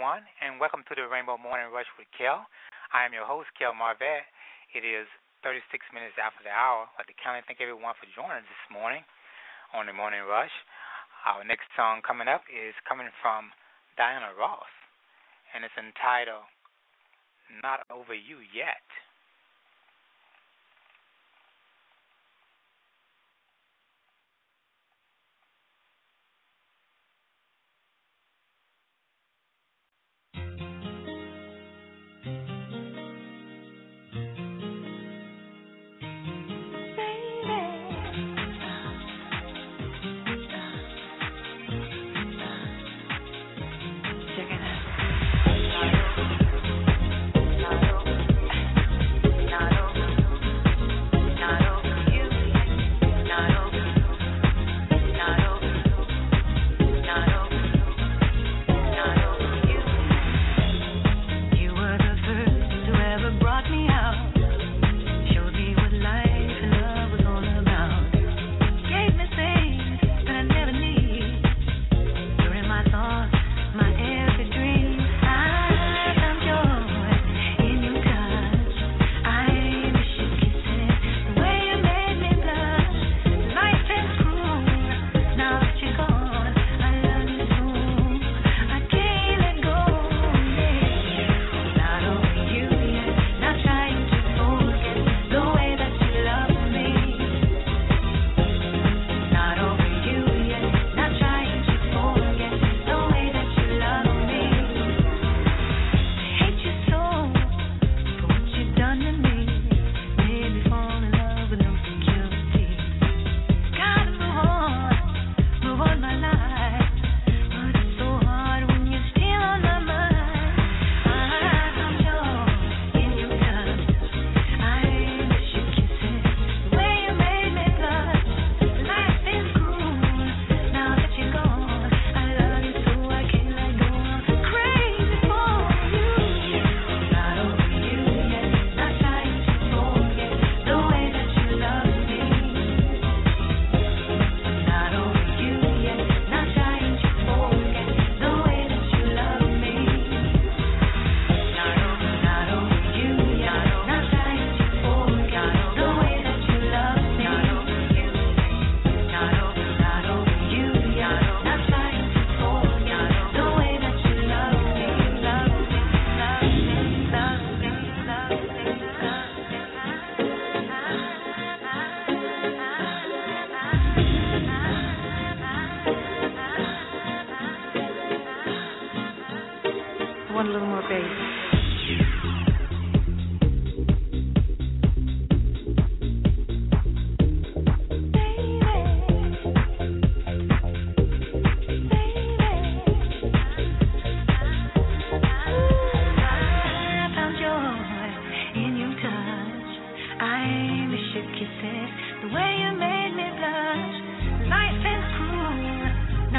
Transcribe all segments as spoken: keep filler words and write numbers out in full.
everyone, and welcome to the Rainbow Morning Rush with Kel. I am your host, Kel Marvette. It is thirty-six minutes after the hour. I'd like to kindly thank everyone for joining us this morning on the Morning Rush. Our next song coming up is coming from Diana Ross, and it's entitled Not Over You Yet.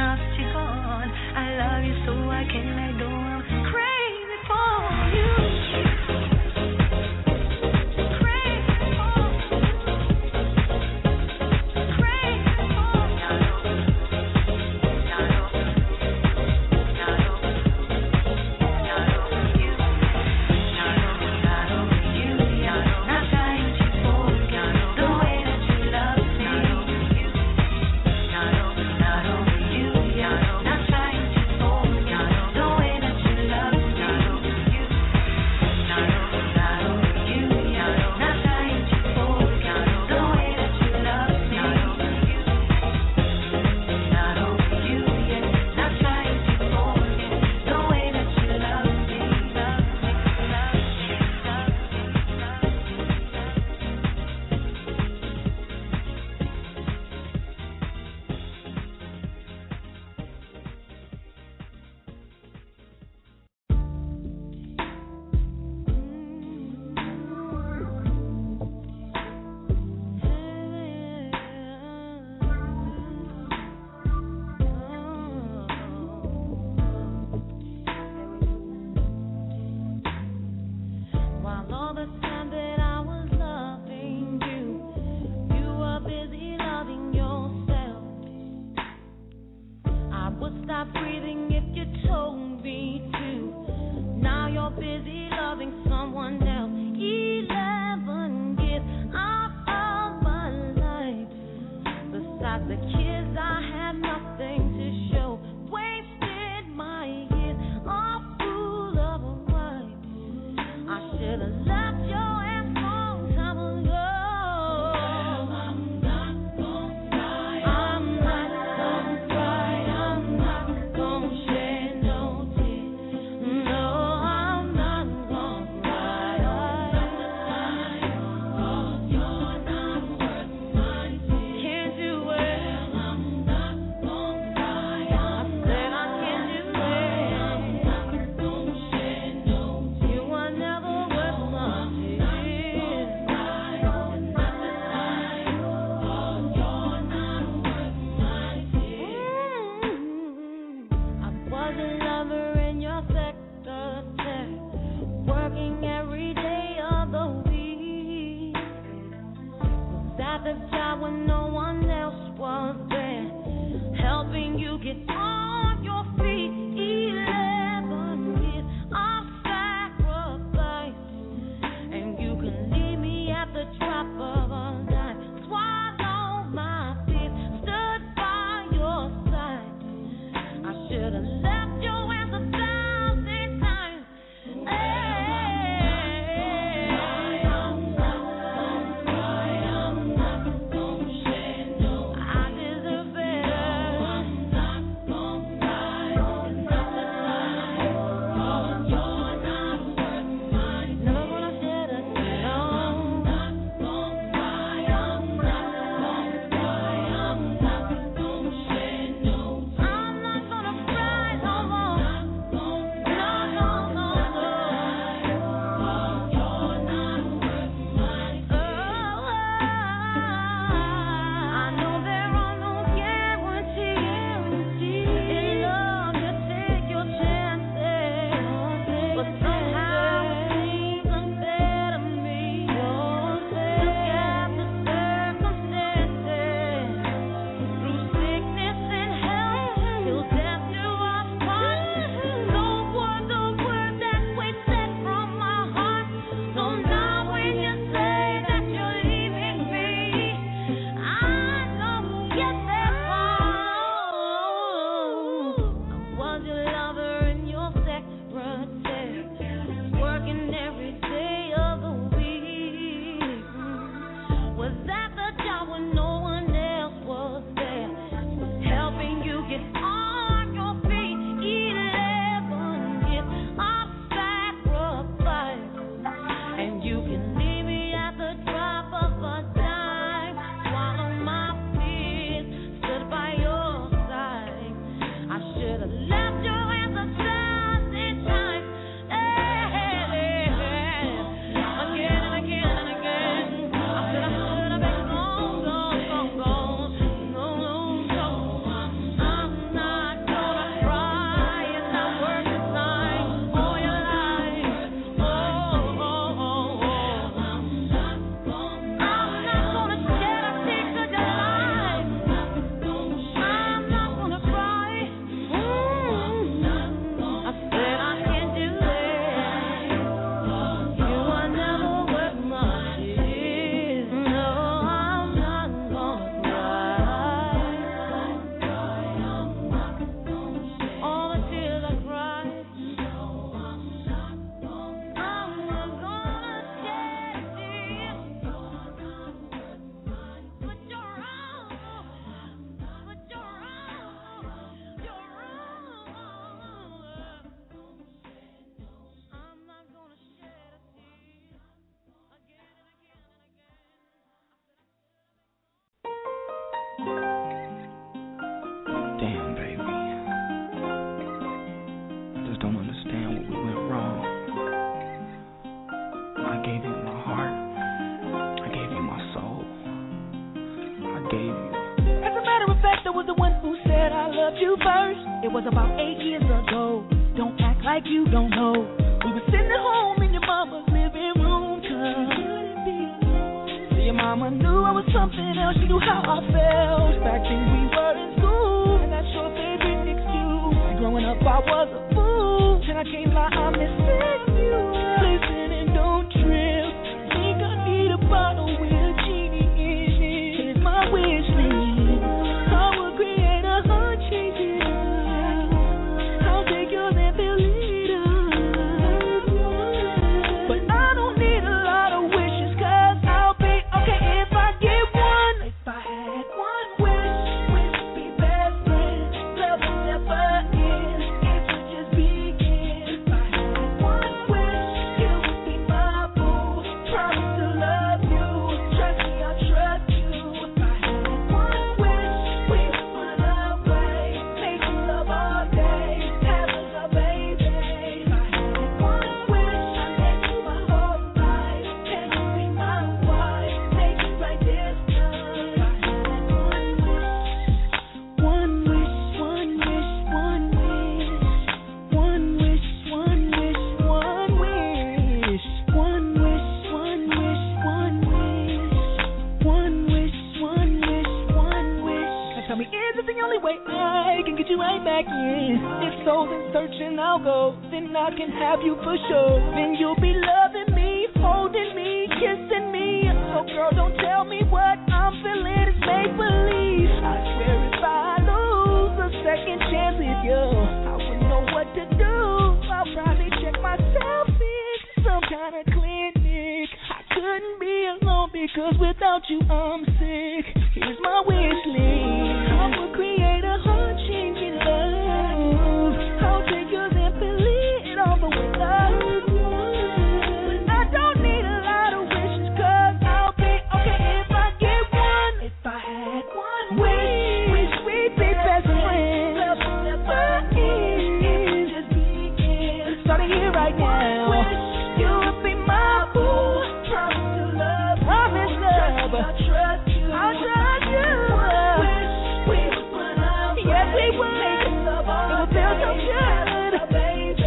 I love you so I can't let go. I'm crazy for you. I gave you my heart. I gave you my soul. I gave you. As a matter of fact, I was the one who said I loved you first. It was about eight years ago. Don't act like you don't know. We were sitting at home in your mama's living room. So your mama knew I was something else. She knew how I felt. Back then we were in school, and that's your favorite excuse. Growing up I was a fool, and I can't lie, I miss you. Listen and don't trip. Think I need a bottle with a genie in it. Here's my wish list. I will create a heart changing love. I'll take yours and fill it up. But I don't need a lot of wishes, cause I'll be okay if I get one. If I had one wish, wish would be best friends. Love will never end. It would just begin. If I had one wish, you would be my boo. Promise to love you. Trust me, I'll trust you. If I had one wish, we would run away. Make you love all day. Have us a baby. If I had one wish, I'd let you my whole life. And you be my wife. Make it right this time. If I had one wish, one wish, one wish, one wish. One wish, one wish, one wish. One wish, one wish, one wish. One wish, one wish, one wish. Now tell me, is it the only way I can get you right back in? If so, then searching I'll go. Then I can have you for sure. Then you'll be loving me, holding me, kissing me. So girl, don't tell me what I'm feeling is make believe. I swear if I lose a second chance with you, I wouldn't know what to do. I'll probably check myself in some kind of clinic. I couldn't be alone because without you I'm sick. Here's my wish list. I will create a heart-changing love. I'll take yours and fill it all the way up. But I don't need a lot of wishes, cause I'll be okay if I get one. If I had one wish, wish we'd be best friends. Love will never end. It would just begin. Starting here right now. You would be my boo. Promise to love. Promise love. Trust me, I'll trust you. I'll trust you. One wish, we would run away. Yes, we would. Make it love all it would feel so good. Baby.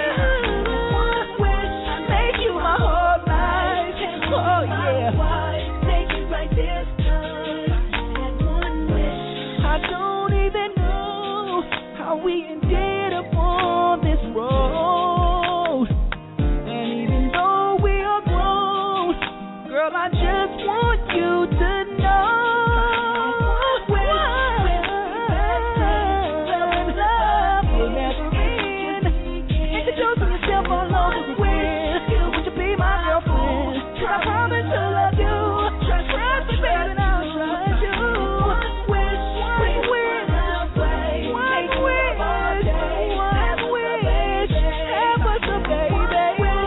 One wish, I make you my whole life. Oh yeah. Make it right this time. I had one wish. I don't even know how we ended up on this road. And even though we are grown, girl, I just want you to know. Love will never end. Introducing yourself all over again. Would you be my girlfriend? 'Cause I promise to love you. Trust me, baby, and I'll trust you. One wish, one wish, one wish, one wish. Have us a baby.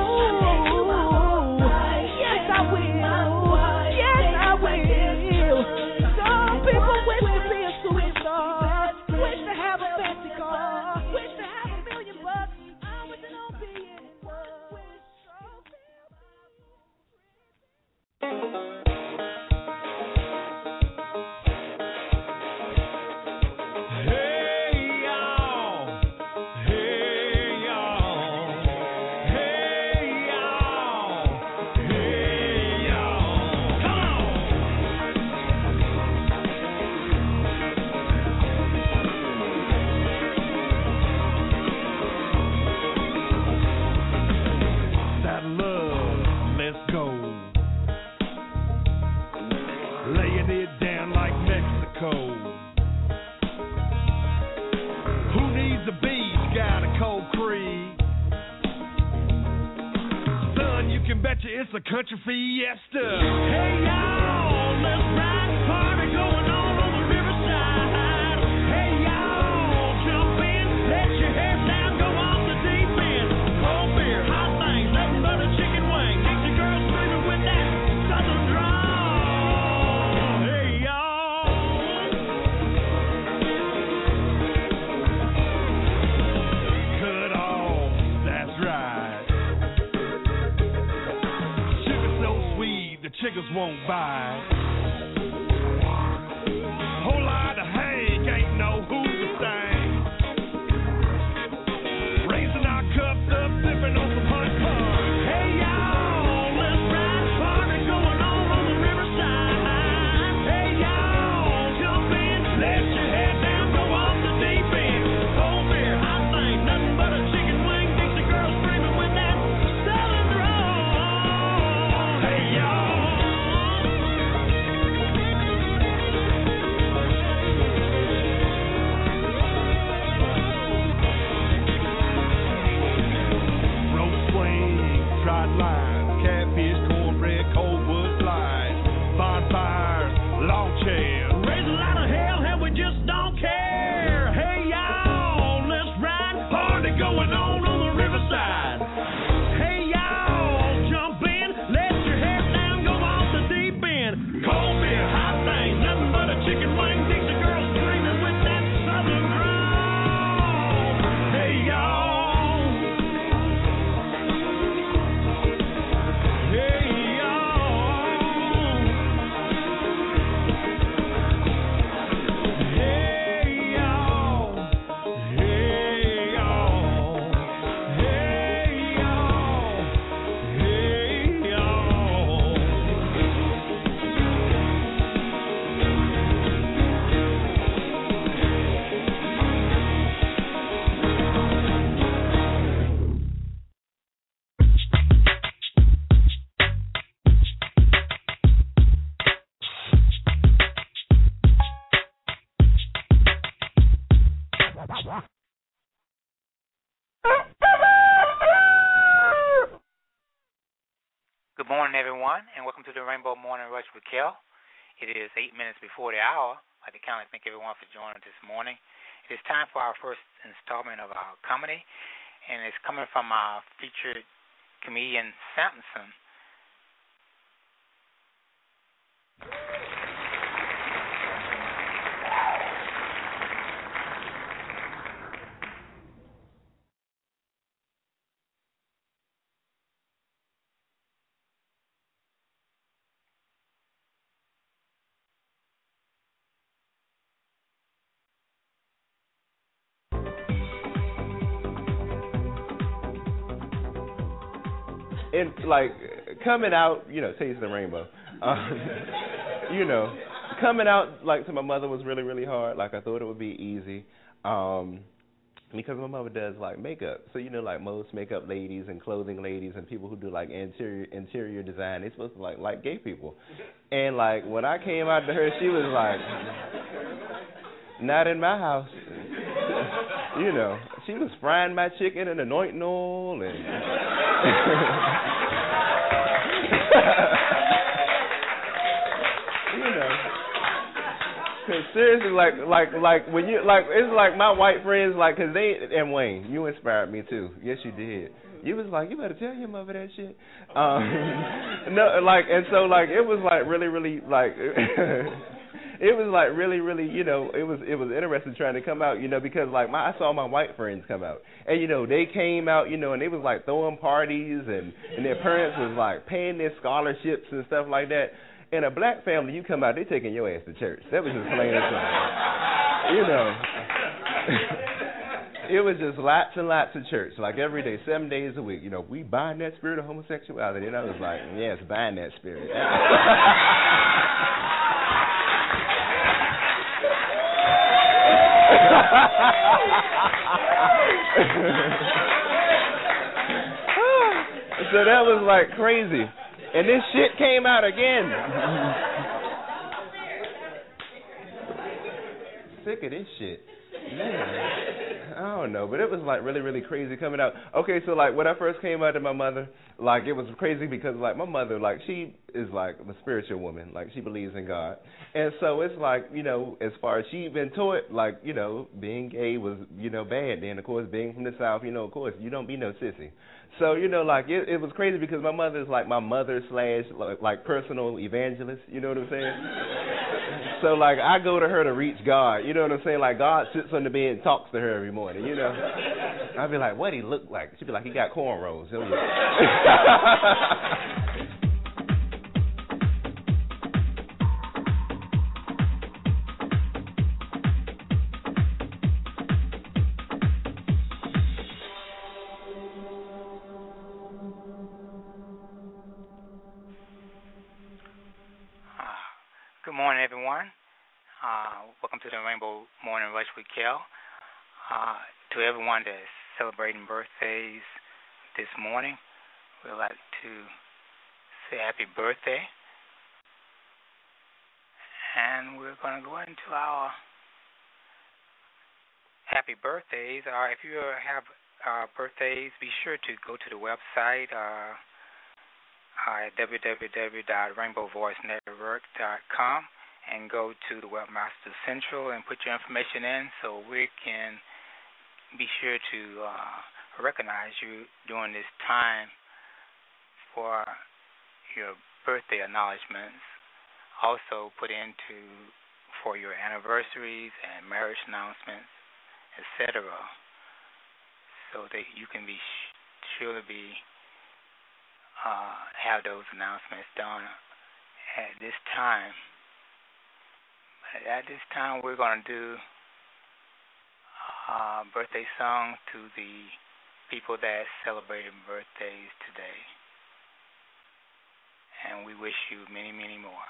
Yes, I will. Yes, I will. Some people wish to be a superstar. Wish to have a fancy car. Wish to have a million bucks. I wish it don't be it. Wish so Hey y'all, hey y'all, hey y'all, hey y'all, come on! That love, let's go. Laying it down like Mexico. Who needs a beach? Got a cold creek. Son, you can betcha it's a country fiesta. Hey y'all, let's ride the party going on on the riverside. Hey y'all, jump in, let your hair down, go off the deep end. Cold beer, hot things, nothing but a chicken wing. Get your girl screaming with that southern drawl. Hey y'all. Cut off, that's right. chickens won't bite. Whole lot of Hank ain't no hoover thing. Raising our cups up, sipping on some hot pie. Hey y'all, let's ride a party going on on the riverside. Hey y'all, jump in, let your head down, go off the deep end. Cold beer, hot thing, nothing but a chicken wing. Dixie girl screaming with that southern drawl. Hey y'all. Dried lines, catfish, cornbread, cold wood flies, bonfires, lawn chairs. Raise a lot of hell and we just don't care. Hey y'all, let's ride. Party going on on the riverside. Hey y'all, jump in, let your hair down, go off the deep end. Cold beer, hot thing, nothing but a chicken wing. Dixie girl screaming with that southern drawl. Hey y'all. Good morning, everyone, and welcome to the Rainbow Morning Rush with Kel. It is eight minutes before the hour. I'd like to kindly thank everyone for joining this morning. It is time for our first installment of our comedy, and it's coming from our featured comedian, Samson. And like coming out, you know, taste the rainbow. Um, you know, coming out like to my mother was really, really hard. Like I thought it would be easy, um, because my mother does like makeup. So you know, like most makeup ladies and clothing ladies and people who do like interior interior design, they're supposed to like like gay people. And like when I came out to her, she was like, "Not in my house." You know, she was frying my chicken and anointing oil and. You know, cause seriously, like, like, like when you, like, it's like my white friends, like, cause they, and Wayne, you inspired me too. Yes, you did. You was like, you better tell your mother that shit. Um, no, like, and so, like, it was like really, really, like. It was like really, really, you know, it was it was interesting trying to come out, you know, because like my I saw my white friends come out, and you know they came out, you know, and they was like throwing parties, and and their parents was like paying their scholarships and stuff like that. In a black family, you come out, they taking your ass to church. That was just plain and simple, you know. It was just lots and lots of church, like every day, seven days a week. You know, we bind that spirit of homosexuality, and I was like, yes, bind that spirit. So that was like crazy. And this shit came out again. Sick of this shit. Man. I don't know, but it was like really, really crazy coming out. Okay, so like when I first came out to my mother, like it was crazy because like my mother, like she is like a spiritual woman, like she believes in God, and so it's like, you know, as far as she been taught, like, you know, being gay was, you know, bad. Then of course being from the South, you know, of course you don't be no sissy. So you know, like it, it was crazy because my mother is like my mother slash like, like personal evangelist. You know what I'm saying? So like I go to her to reach God. You know what I'm saying? Like God sits on the bed and talks to her every morning. You know, I'd be like, what he look like? She'd be like, he got cornrows. morning, everyone. Uh, welcome to the Rainbow Morning Rush with Kel. Uh, to everyone that's celebrating birthdays this morning, we'd like to say happy birthday. And we're going to go into our happy birthdays. Uh, if you have uh, birthdays, be sure to go to the website uh, uh, at w w w dot rainbow voice network dot com and go to the Webmaster Central and put your information in so we can be sure to uh, recognize you during this time for your birthday acknowledgments. Also put into for your anniversaries and marriage announcements, et cetera, so that you can be sure to be uh, have those announcements done at this time. But at this time, we're going to do a birthday song to the people that celebrated birthdays today, and we wish you many, many more.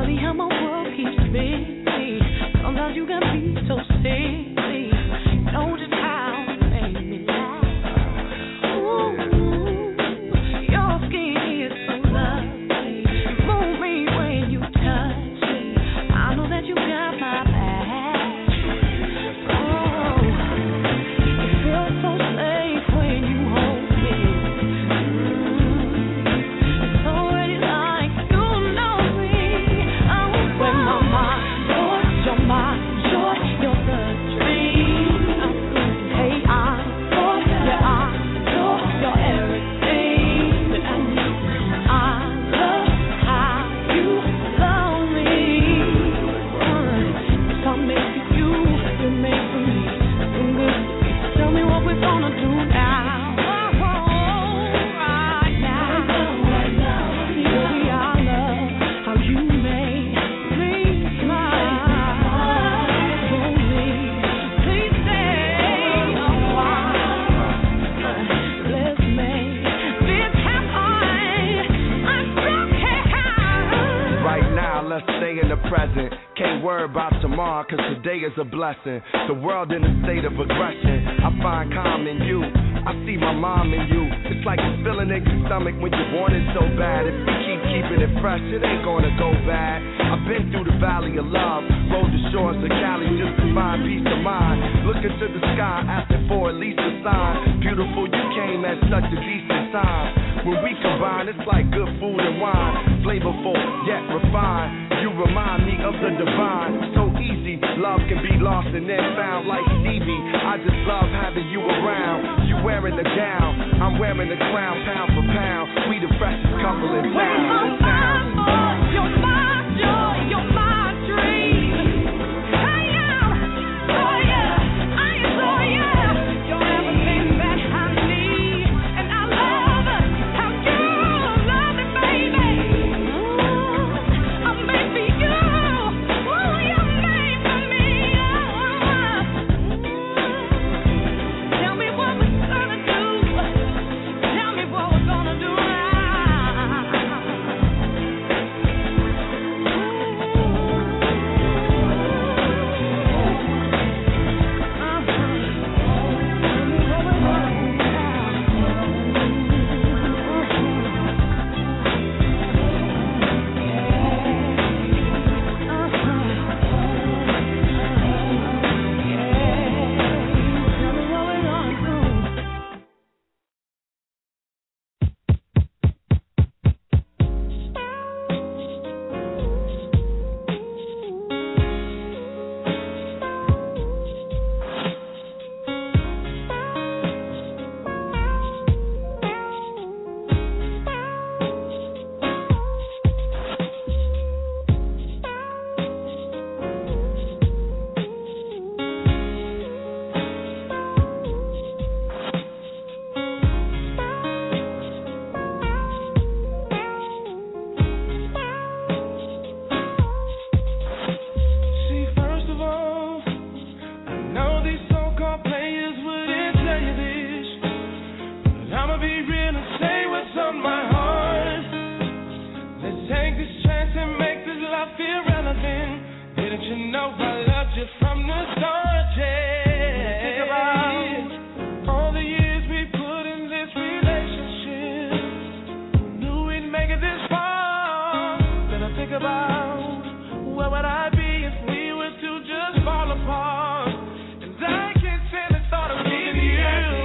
Funny how my world keeps spinning. Sometimes you can be so silly. You know just how to make me laugh. Ooh, your skin is so lovely. You move me when you touch me. I know that you got my back. Oh, it feels so safe when you hold me. Mm, it's already like you know me. Oh, when my mind, you're my joy, you're the dream. Hey, I'm for yeah, I'm your, you're everything that I need. I love how you love me. If I make you, you make for me. Tell me what we're gonna do now. Oh, right now. Baby, I love how you make me smile. For me, please stay a while. Let's make this happen. I'm broken. Right now, let's stay in the present. Can't worry about tomorrow, cause today is a blessing. The world in a state of aggression. I find calm in you. I see my mom in you. It's like a feeling in your stomach when you want it so bad. If we keep keeping it fresh, it ain't gonna go bad. I've been through the valley of love, rode the shores of Cali just to find peace of mind. Looking to the sky, asking for at least a sign. Beautiful, you came at such a decent time. When we combine, it's like good food and wine. Flavorful, yet refined. You remind me of the divine. So easy, love can be lost and then found like Stevie. I just love having you around. You wearing the gown, I'm wearing the crown. Pound for pound, we the freshest couple in town. When I'm fine, boy, you're my joy, you're my dream. I am, oh yeah, I adore you. You're everything that I need, and I love how you love me, baby. Ooh, I'm made for you. Ooh, you're made for me. Ooh. Tell me what we're gonna do. Tell me what we're gonna do now. See, first of all, I know these so-called players wouldn't tell you this, but I'ma be real and say what's on my heart. Let's take this chance and make this love feel relevant. Didn't you know I loved you from the start, yeah? Think about all the years we put in this relationship. Who knew we'd make it this far? Then I think about where would I be if we were to just fall apart? And I can't stand the thought of leaving you.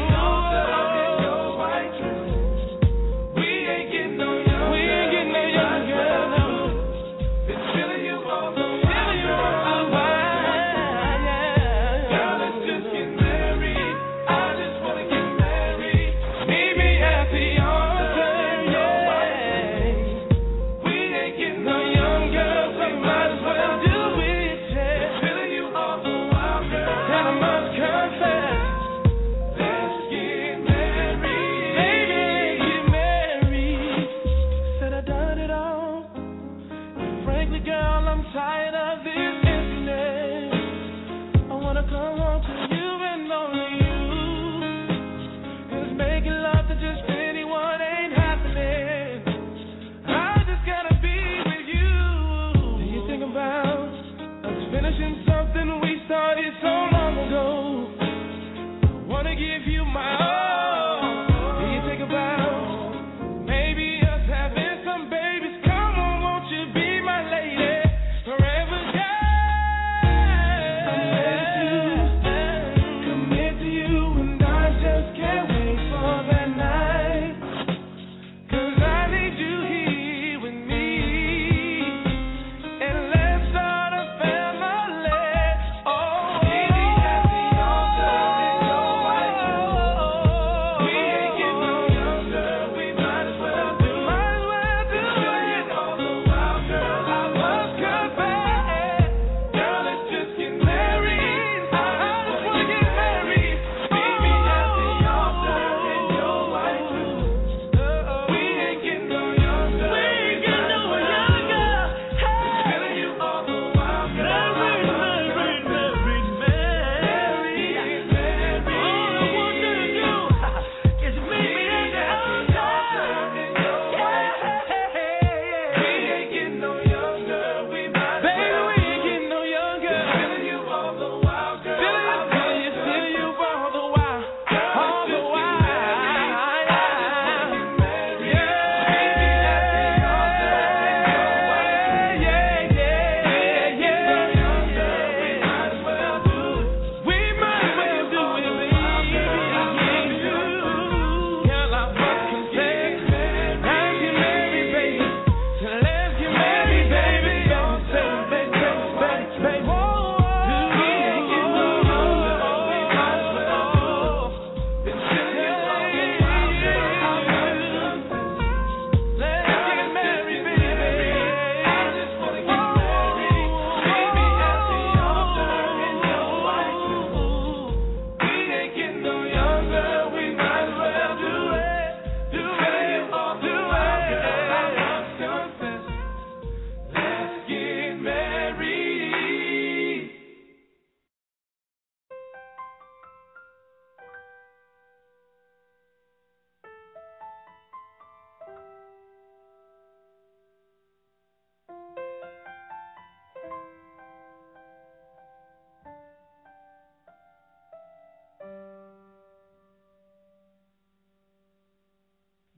We ain't getting no younger. We ain't getting no younger. No. Been feeling you all the while. Feeling you all the while. Yeah. Girl, let's just get married. I just wanna get married. Meet me at the altar. Yeah. We ain't getting no younger. So might as well do it. Yeah. Feeling you all the while, girl. And I must confess. Let's get married. Baby, get married. Said I done it all. And frankly, girl, I'm tired of this emptiness. I wanna come home to you and only you. 'Cause making love to just anyone ain't happening. I just gotta be with you. Do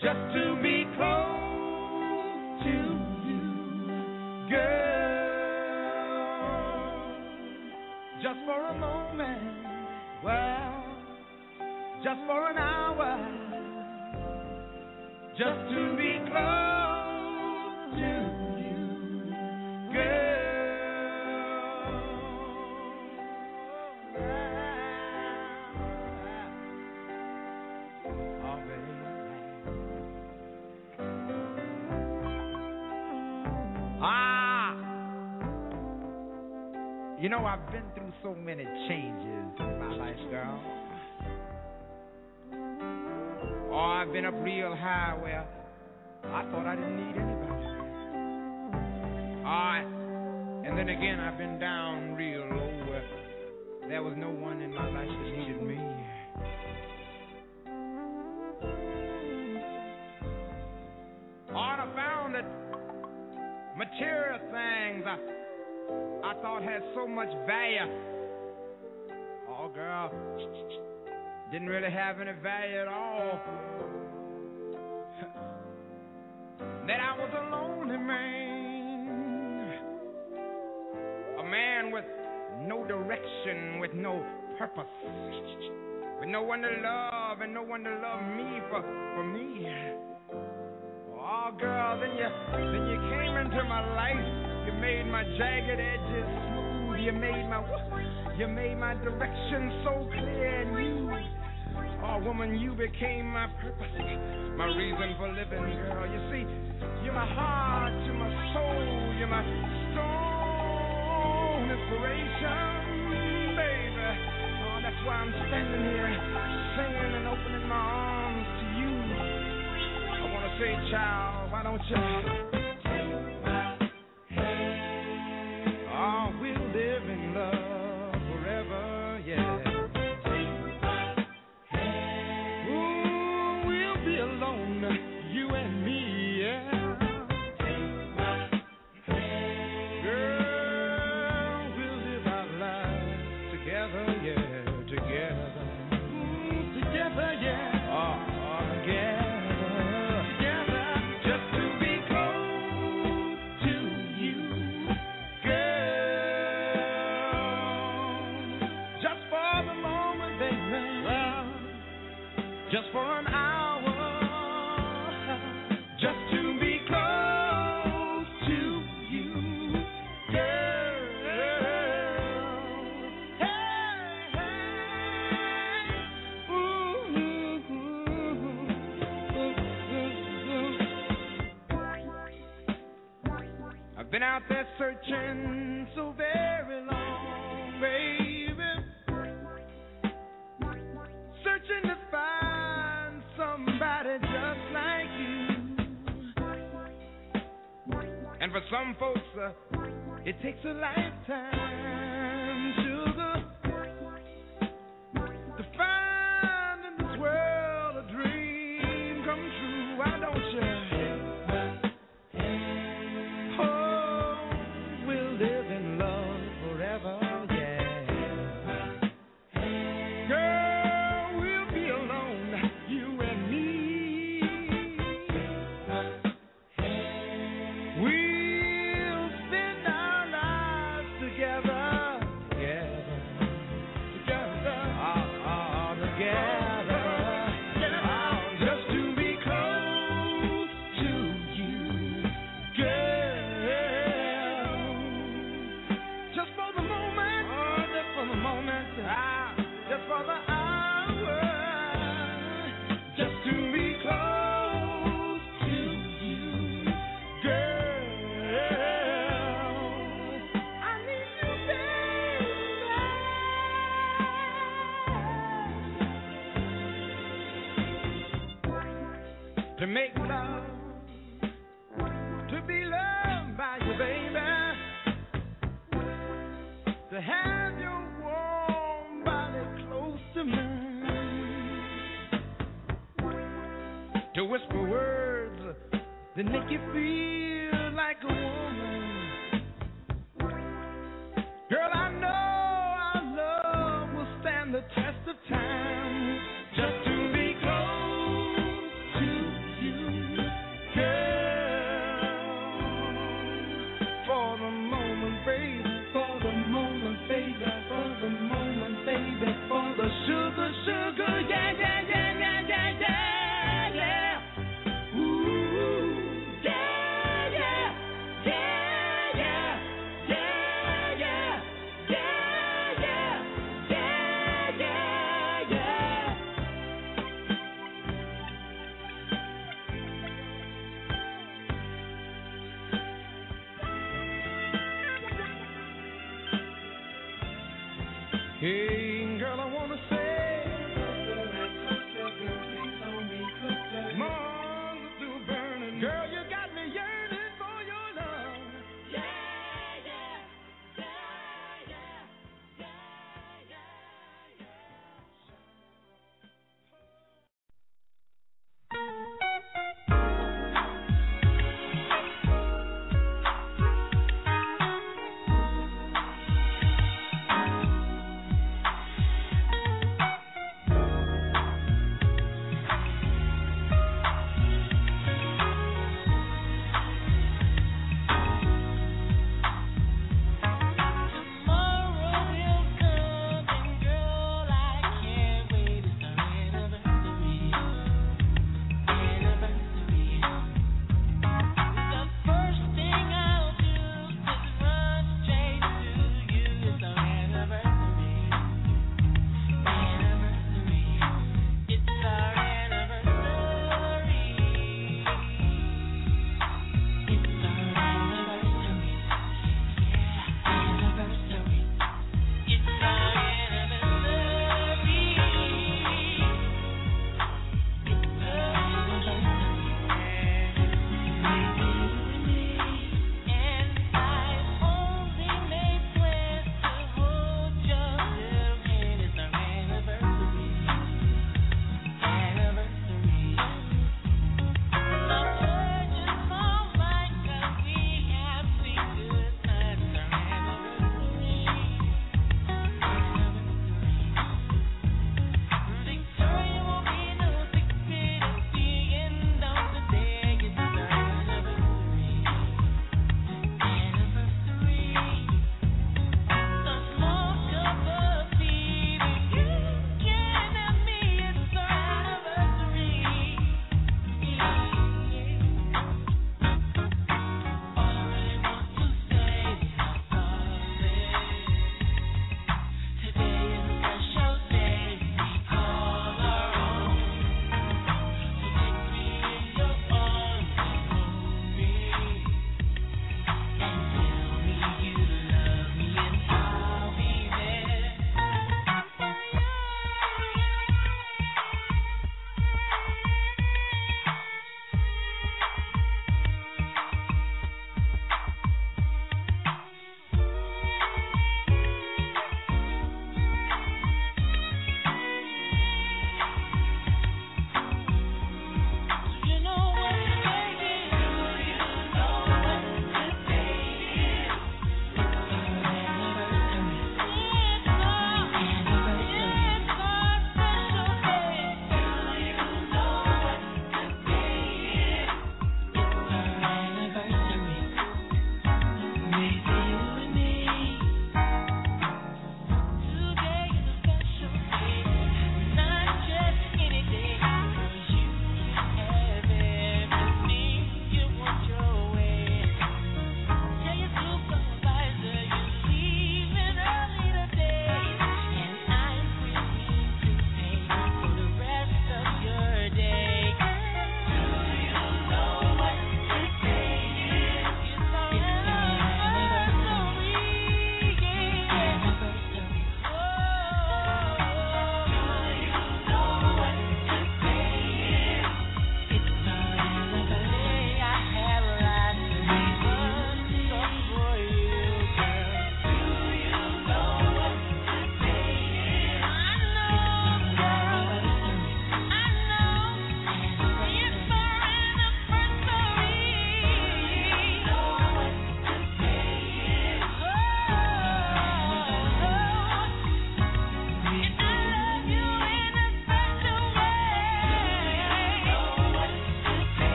just to be close to you, girl. Just for a moment, well, just for an hour, just to be close to you, girl. Oh, baby. Ah, you know, I've been through so many changes in my life, girl. Oh, I've been up real high where I thought I didn't need anybody. Ah, and then again, I've been down real low where there was no one in my life that needed me. Oh, and I found that material things I, I thought had so much value. Oh, girl, didn't really have any value at all. That I was a lonely man, a man with no direction, with no purpose, with no one to love and no one to love me for, for me. Oh, girl, then you then you came into my life. You made my jagged edges smooth. You made my you made my direction so clear and you. Oh, woman, you became my purpose, my reason for living, girl. You see, you're my heart, you're my soul, you're my strong inspiration, baby. Oh, that's why I'm standing here singing and opening my arms to you. I want to say, child, why don't you take my hand? Oh, we'll live in love forever, yeah. Alone, you and me, yeah. Girl, we'll live our lives together, yeah, together. Mm, together, yeah. Oh, oh, together, together. Just to be close to you, girl. Just for the moment, baby. Well, just for an hour. Been out there searching so very long, baby. Searching to find somebody just like you. And for some folks, uh, it takes a lifetime, sugar, to find in this world a dream come true. Why don't you? To make love, to be loved by you, baby, to have your warm body close to mine, to whisper words that make you feel like a woman. Girl, I know our love will stand the test of time. Just to be close to you. for the moment, baby. For the moment, baby. For the moment, baby. For the sugar, sugar, yeah, yeah, yeah, yeah, yeah, yeah, yeah. Ooh, yeah, yeah, yeah, yeah, yeah, yeah, yeah, yeah, yeah, yeah, yeah. Hey, girl, I wanna say, Mom, still burning. Girl, you got me yearning for your love. Yeah, yeah, yeah, yeah, yeah, yeah, yeah.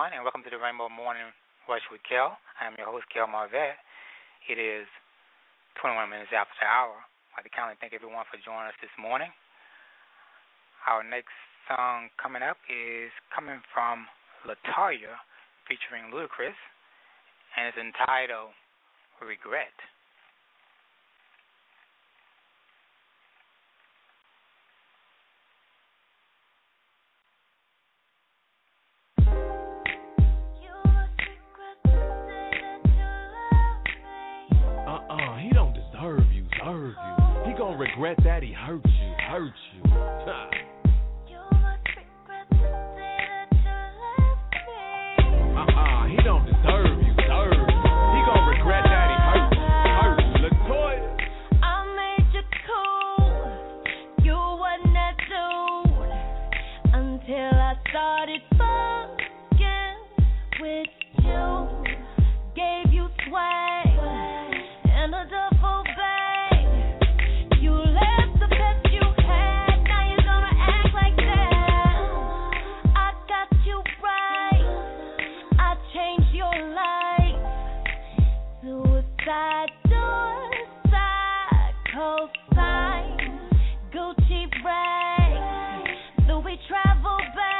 everyone, and welcome to the Rainbow Morning Rush with Kel. I am your host, Kel Marvette. It is twenty-one minutes after the hour. I'd like to kindly thank everyone for joining us this morning. Our next song coming up is coming from LaToya featuring Ludacris, and it's entitled Regret. Uh-uh, he don't deserve you, deserve you. He gonna regret that he hurt you, hurt you. Uh-uh, he don't deserve you, deserve you. He gonna regret that he hurt you, hurt you. LaToya. I made you cool. You wasn't that dude until I started fucking with you. Gave you swag and a duffel bag. You left the pep you had. Now you're gonna act like that. I got you right. I changed your life. Suicide door, psycho sign, Gucci rags, Louis travel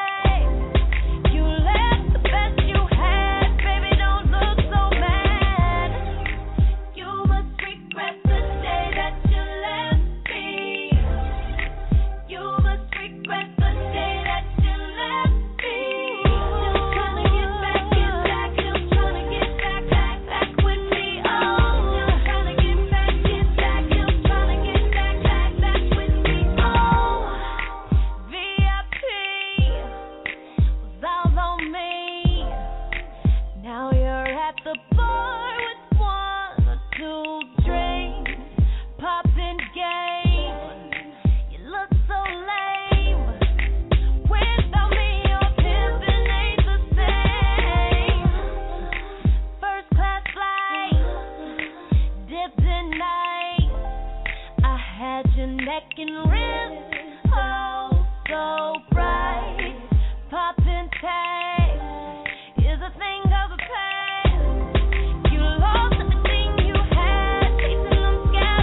bag. You left the best you had, baby. Don't look so mad. You must regret the day that you left me. You must regret the day that you left me. Still trying to get back, get back. Still trying to get back, back, back with me. Oh, still trying to get back, get back. Still trying to get back, back, back with me. Oh, V I P was all on me. Now you're at the bar with one or two drinks, popping game. You look so lame. Without me, your pimpin' ain't the same. First class flight, dipped in night. I had your neck and wrist, oh so bright. Popping tags is a thing of the past. You lost everything you had, chasing them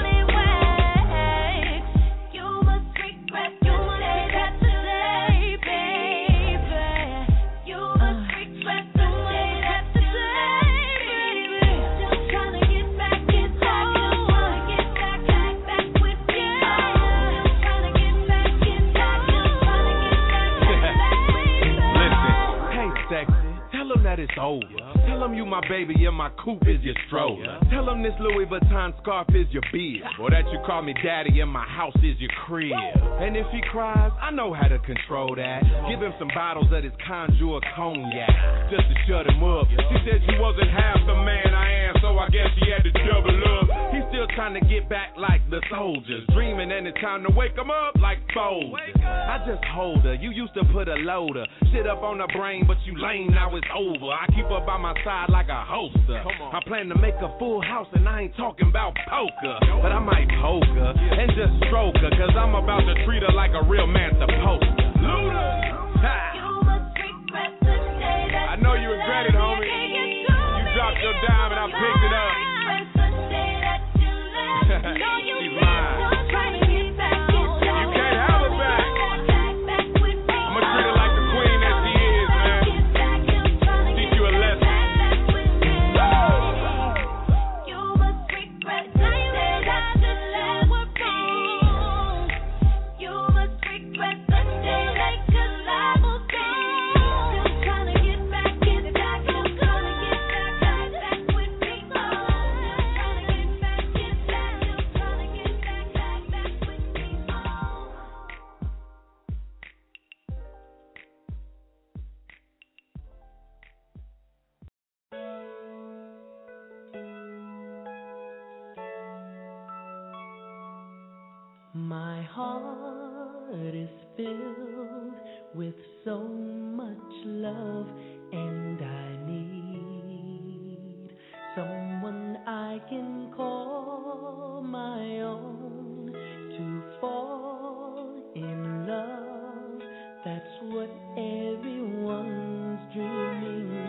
scallywags. You must regret you say that today, baby. You must regret the day that today, baby. Still trying to get back, get back. Still trying to get back, back, back with you. Still trying to get back, get back. Still trying to get back, back, back with you. Listen, hey sexy, tell him that it's over. Tell him you my baby and my coupe is your stroller. Tell him this Louis Vuitton scarf is your beard, or that you call me daddy and my house is your crib. And if he cries, I know how to control that. Give him some bottles of this Conjure cognac, just to shut him up. She said she wasn't half the man I am, so I guess she had to double up. He's still trying to get back like the soldiers, dreaming and it's time to wake him up like Folgers. I just hold her, you used to put a loader, shit up on her brain, but you lame, now it's over. I keep her by my side like a holster. I plan to make a full house and I ain't talking about poker, but I might poke her and just stroke her, cause I'm about to treat her like a real man supposed to. Luda! Ha! You must regret the day that I know you regret it, homie. You dropped your dime and I picked it up. She's mine. You can't have her back. I'ma treat her like the queen that she is, man. Teach you a lesson. You must regret the day that you left me. You must regret the day that you left me. Still trying to get back, get back. Still trying to get back, back, back with me. Still trying to get back, get back. Still trying to get back, back, back with me. My heart is filled with so much love, and I need someone I can call my own to fall in love. That's what everyone's dreaming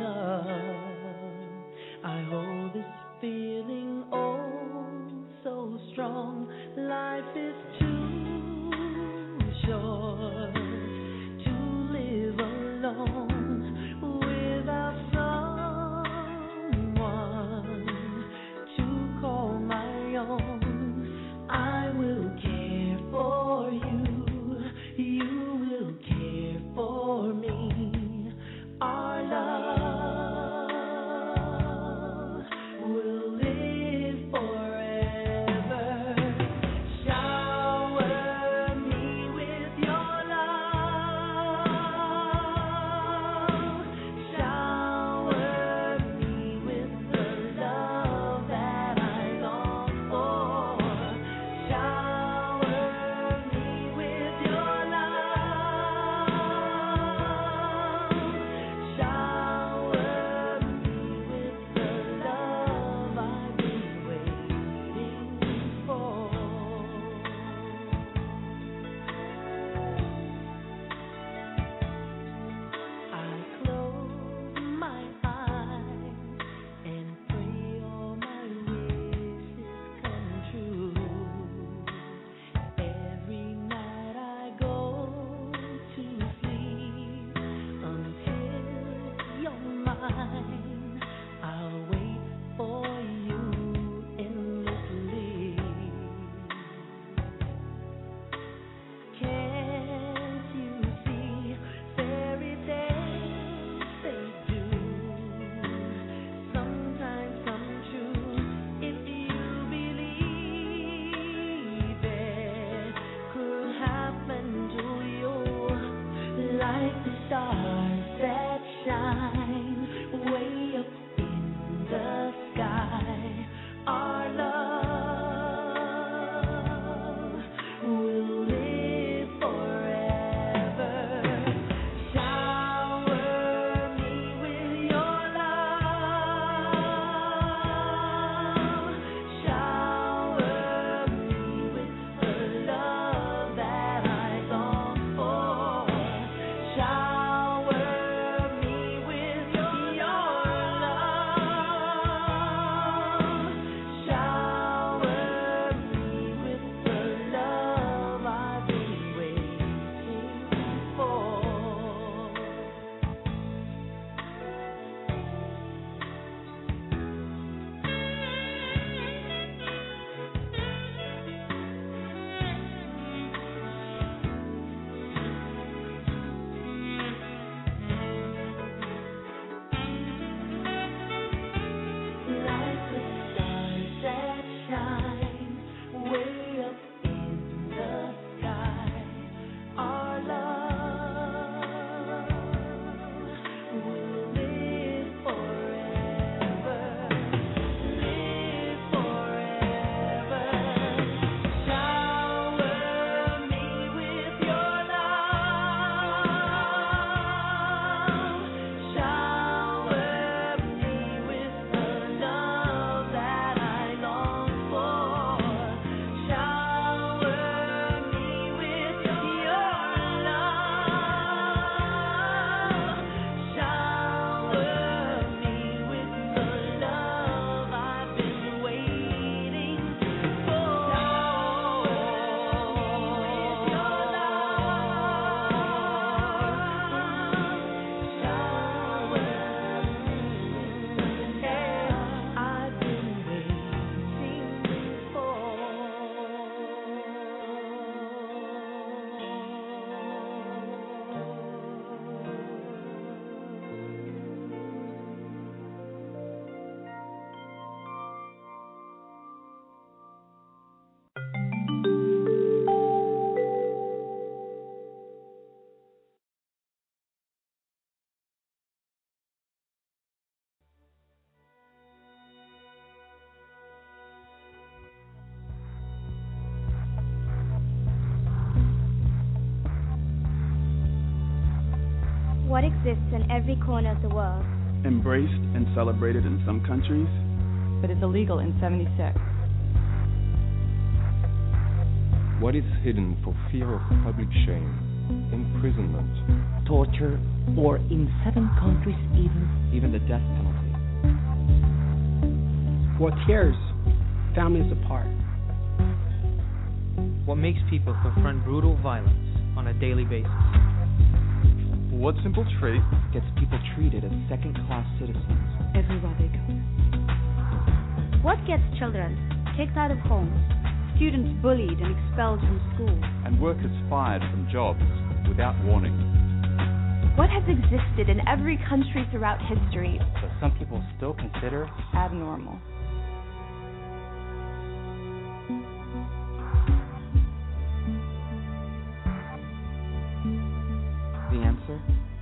exists in every corner of the world. Embraced and celebrated in some countries, but is illegal in seventy-six. What is hidden for fear of public shame, imprisonment, torture, or in seven countries even, even the death penalty. What tears families apart? What makes people confront brutal violence on a daily basis? What simple trait gets people treated as second-class citizens everywhere they go? What gets children kicked out of homes, students bullied and expelled from school, and workers fired from jobs without warning? What has existed in every country throughout history, but some people still consider abnormal? The answer?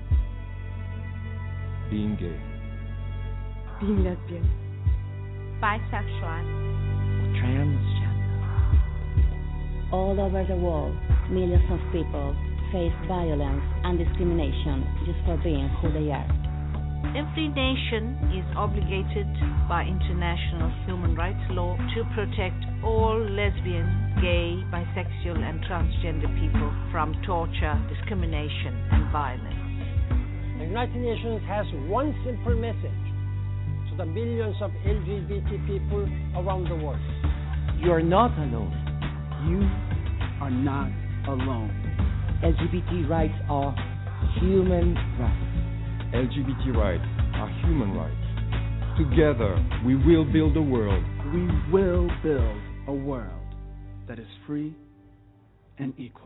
Being gay. Being lesbian. Bisexual. Transgender. All over the world, millions of people face violence and discrimination just for being who they are. Every nation is obligated by international human rights law to protect all lesbian, gay, bisexual, and transgender people from torture, discrimination, and violence. The United Nations has one simple message to the millions of L G B T people around the world. You are not alone. You are not alone. L G B T rights are human rights. L G B T rights are human rights. Together, we will build a world. We will build a world that is free and equal.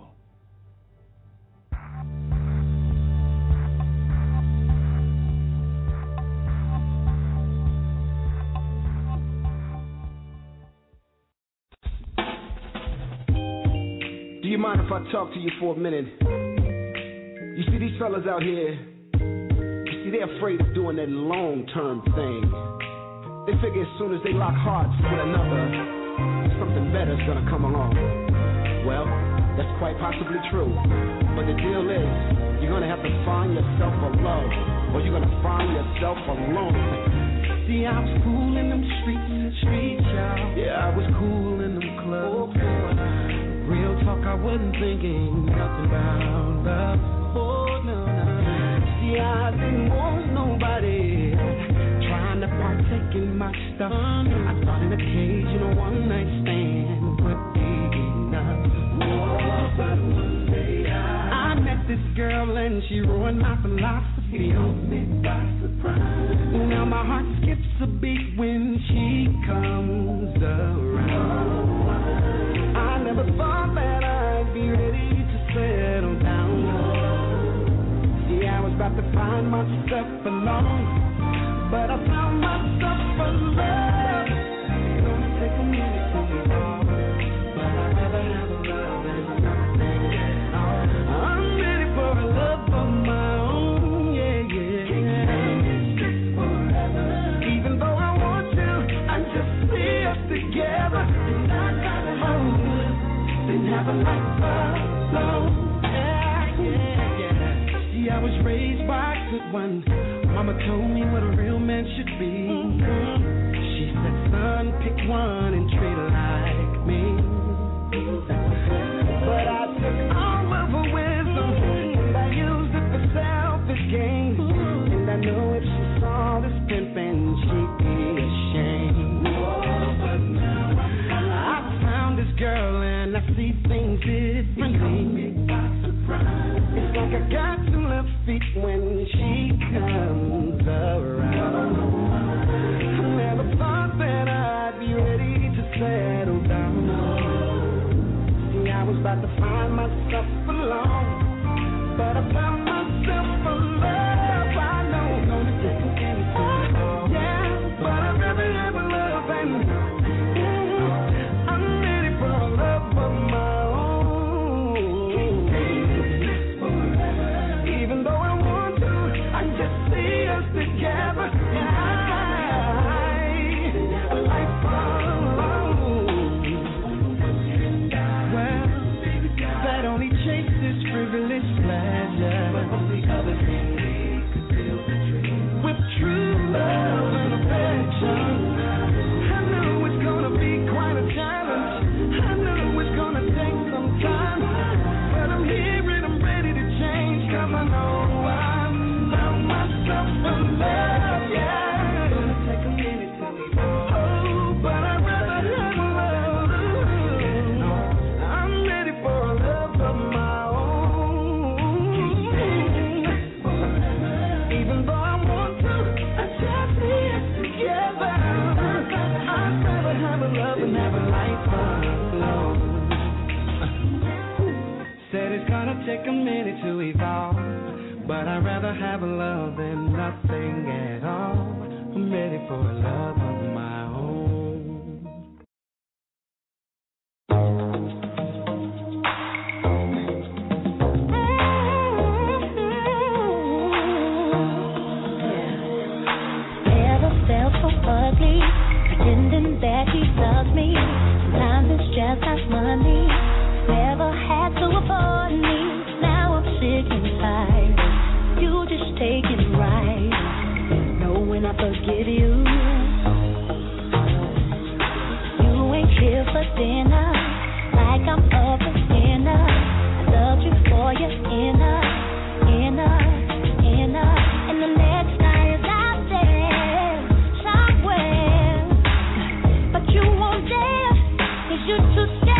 Do you mind if I talk to you for a minute? You see these fellas out here, you see they're afraid of doing that long-term thing. They figure as soon as they lock hearts with another, something better's gonna come along. Well, that's quite possibly true. But the deal is, you're gonna have to find yourself a love, or you're gonna find yourself alone. See, I was cool in them streets, streets, y'all. Yeah, I was cool in them clubs. Oh, real talk, I wasn't thinking nothing about love. Oh, no, no. See, I didn't want nobody trying to partake in my stuff. I thought an occasional one-night stand would be enough. Oh, but one day I, I met this girl and she ruined my philosophy. Took me by surprise. Now my heart skips a beat when she comes around. I never thought that I'd be ready to settle down. See, I was about to find myself alone, but I found myself alone. It's gonna take a minute to evolve, but I'd rather have a love than nothing. I'm ready for a love of my own, yeah, yeah. Can't stay this forever. Even though I want to, I just see us together, and I gotta hold it. Have a life alone. Yeah, yeah, yeah. See, I was raised by a good one. Mama told me what a real man should be. Mm-hmm. She said, son, pick one and treat her like me. But I took all of her wisdom and I used it for selfish gain. And I know if she saw this pimpin', she'd be ashamed. Oh, but now I found this girl and I see things differently. It's like I got two left feet when she comes around. I never thought that I'd be ready to but I'd rather have a love than nothing at all. I'm ready for a love of my own. Never felt so ugly, pretending that he loves me. Sometimes it's just not money. Never had to afford me. Now I'm sick and tired. You just take it right. Knowing I forgive you. You ain't here for dinner, like I'm up for dinner. I loved you for your inner, inner, inner. And the next night is out there somewhere, but you won't dare, 'cause you're too scared.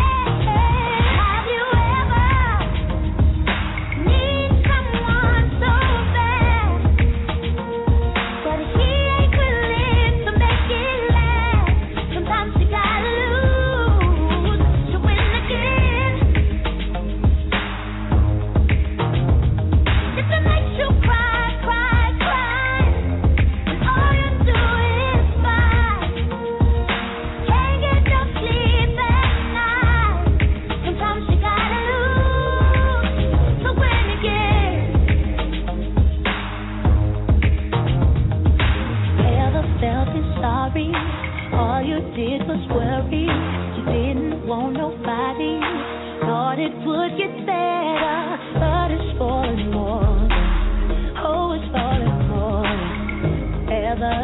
All you did was worry. You didn't want nobody. Thought it would get better, but it's falling more. Oh, it's falling more than ever.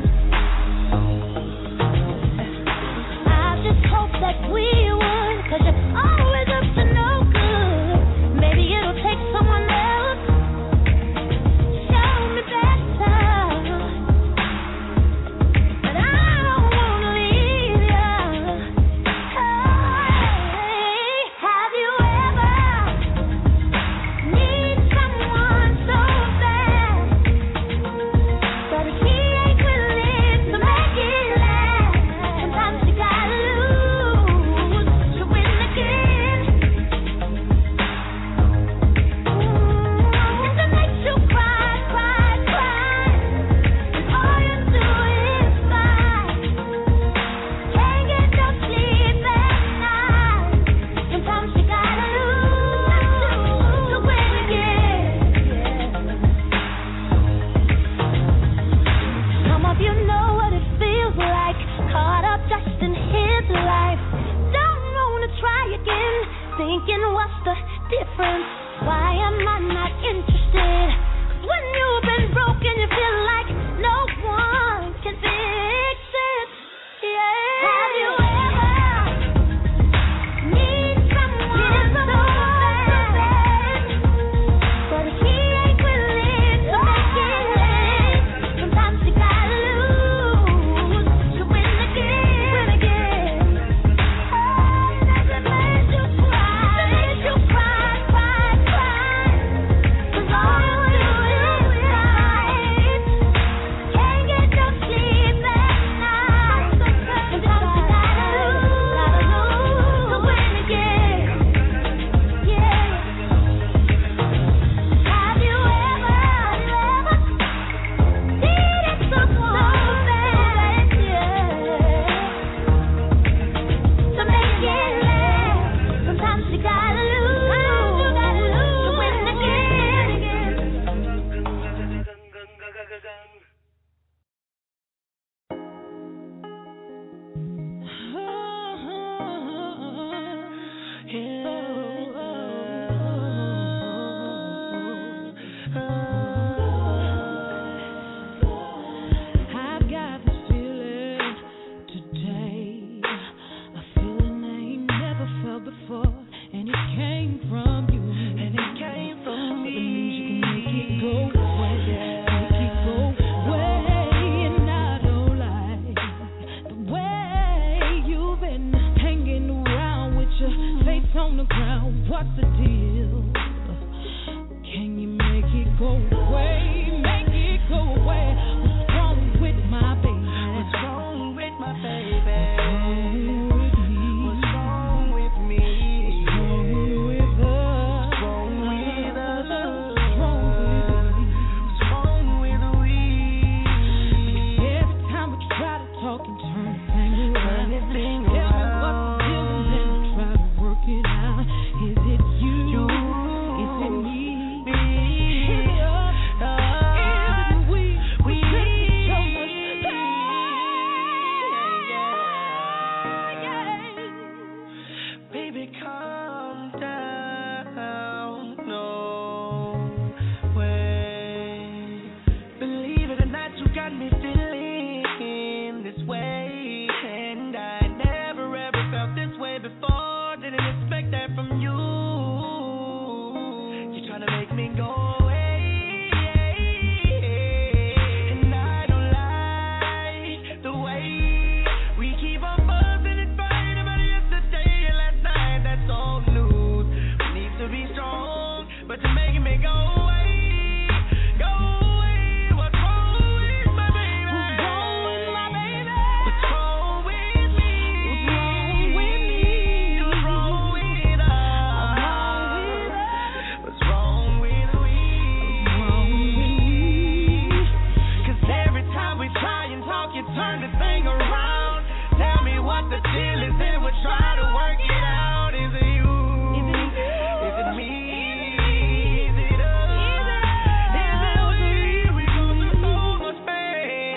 I just hope that we would, 'cause you're always up to no good. Maybe it'll take someone else. Show me better. He ain't can turn the thing around. Tell me what the deal is and we'll try to work it out. Is it you? Is it me? Is it me? Is it us? Is it we? We go through so much pain.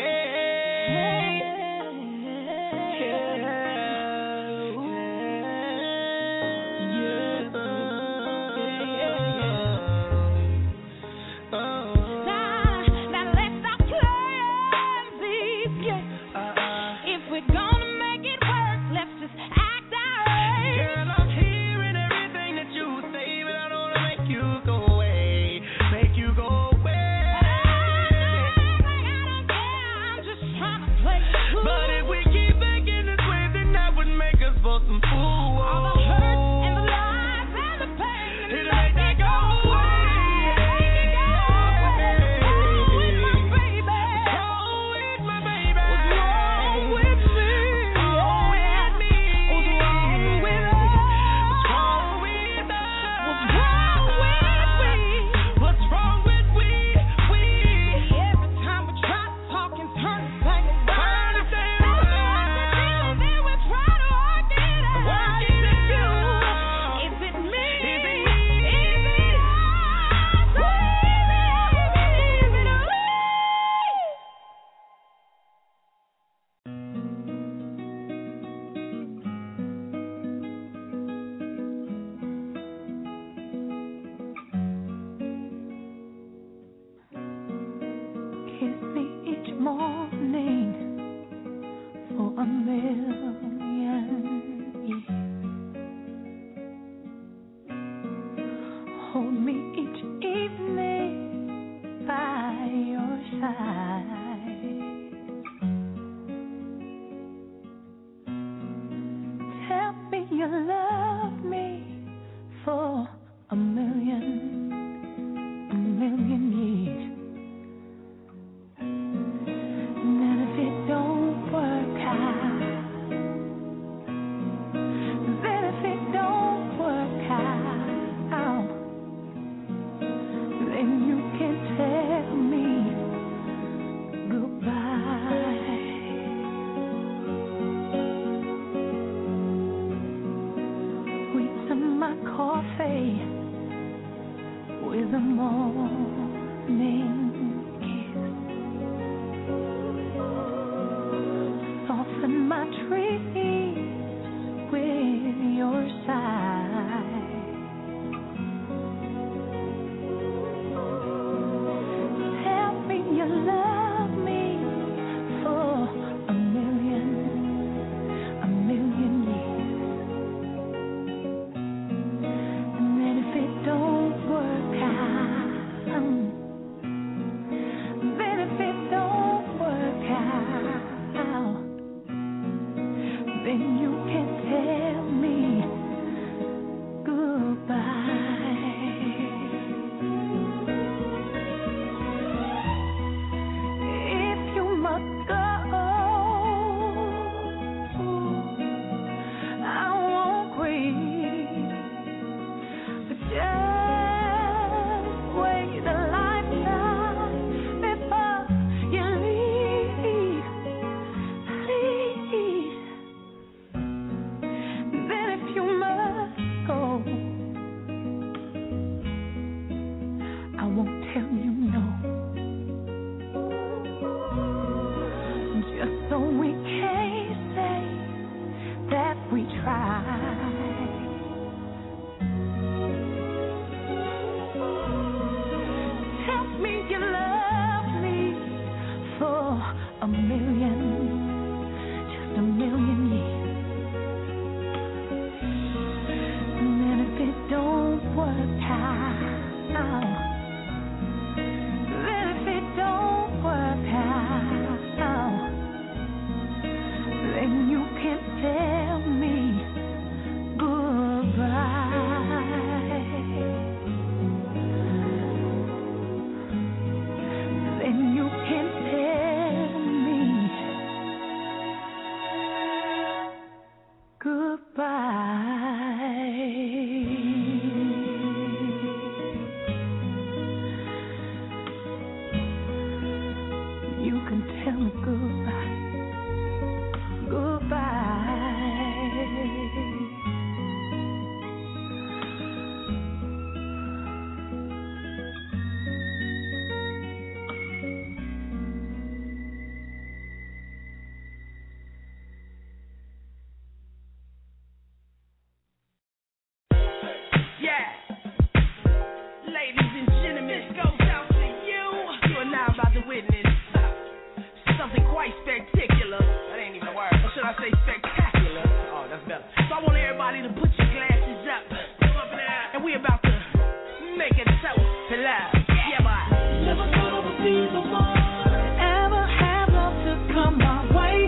something quite spectacular. That ain't even a word. Or should I say spectacular? Oh, that's better. So I want everybody to put your glasses up. Up in there. And we about to make it so loud. Yeah, boy. Never thought I would be the one ever have love to come my way.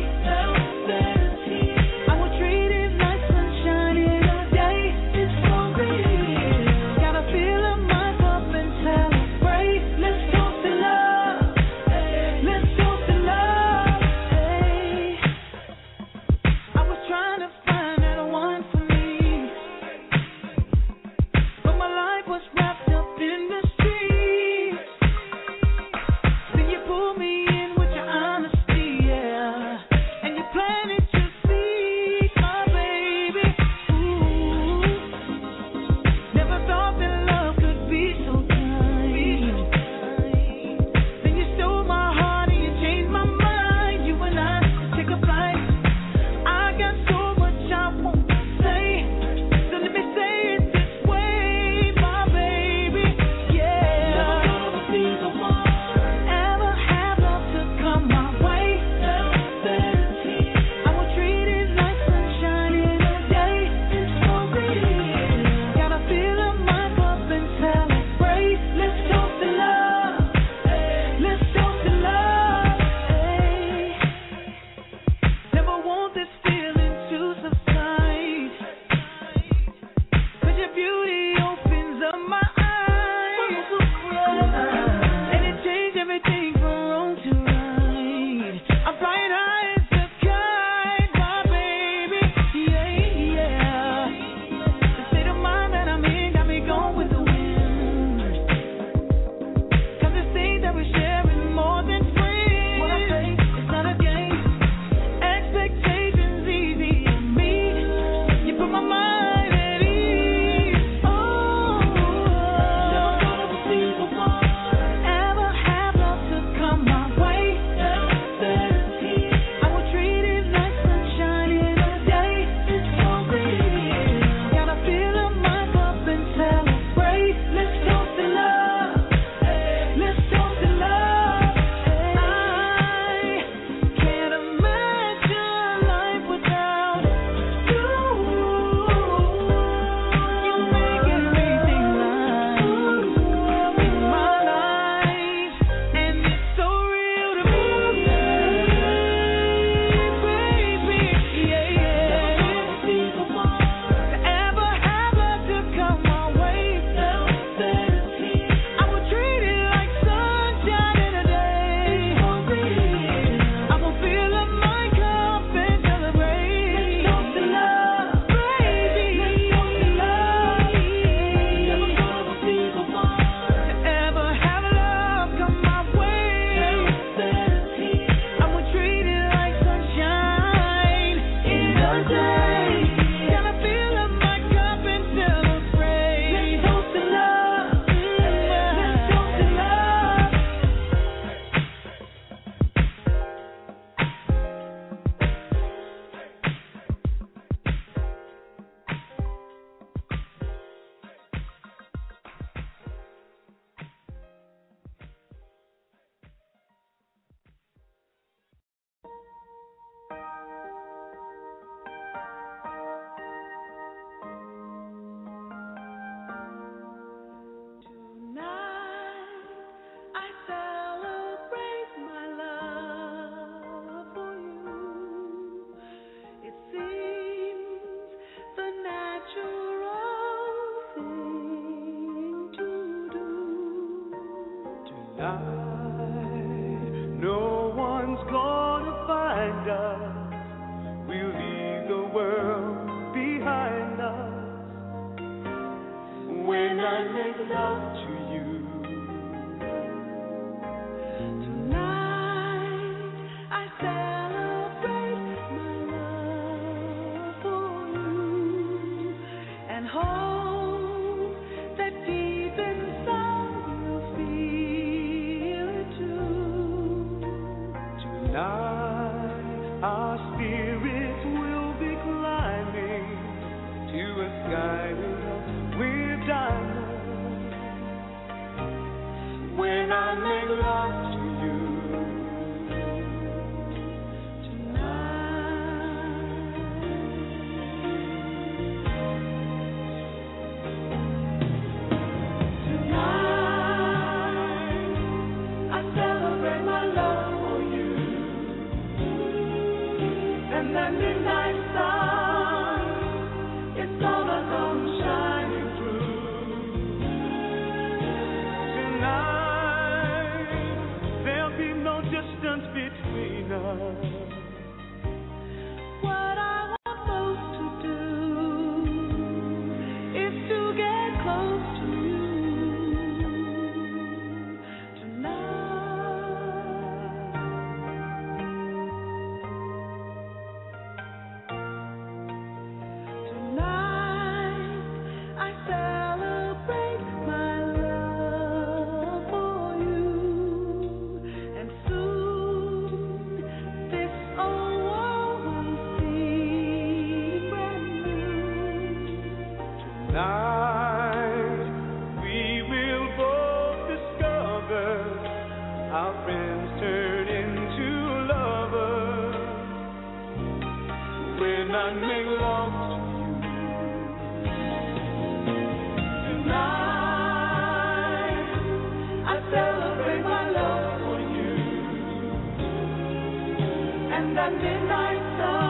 I would treat it like sunshine in a day. It's so real. Gotta fill up my cup and celebrate. Let's talk to love. Let's talk to love. I was trying to find that one for me, but my life was wrapped up in the streets. Then you pulled me in with your honesty, yeah, and you planted your seed, my baby. Ooh, never thought that love could be so kind. Then you stole my heart and you changed my mind. You and I take a flight. I got so much I want to say, so let me say it this way, my baby. Yeah. Never thought I would be the one ever have love to come my way. I would treat it like sunshine in a day. It's so real. Gotta fill up my cup and celebrate. Let's talk to love. Let's talk to love. Never want this feeling to subside, 'cause your beauty opens up my eyes, and it changed everything from wrong to right. I'm flying high as a kite, my baby. Yeah, yeah. The state of mind that I'm in got me going with the wind, 'cause this thing that we share is more than friends. What I say, it's not a game. Expectations easy to meet. You put my mind at ease. Oh, never thought I would be the one ever have love to come my way. I would treat it like sunshine in a day. It's so real. Gotta fill up my cup and celebrate. Let's talk to love. Let's talk to love. I can't imagine life without you. You make everything right in my life, and it's so real to me, baby. Yeah, yeah. To ever have love to come my way. I would treat it like sunshine in a day. I will fill up my cup and celebrate. Let's talk to love, baby. Let's talk to love. Never thought I would be the one to ever have love come my way. I would treat it like sunshine in a day. Gotta fill up my cup and celebrate. Let's talk to love. Let's talk to love. Tonight I celebrate my love for you. It seems the natural thing to do. Tonight, no one's gonna find us. We'll leave the world behind us. When I make love to you, Tonight I celebrate my love for you, and hope that deep inside you'll feel it too. tonight our spirits will be climbing to a sky with diamonds. When I make love to you, and the midnight sun, it's gonna come shining through. Tonight, there'll be no distance between us. What I want most to do is to get close to you tonight. Tonight, I celebrate my love for you, and soon this old world will seem brand new. Tonight, we will both discover our friends turn into lovers when I make love to you. Tonight, I celebrate my love for you, and that midnight sun.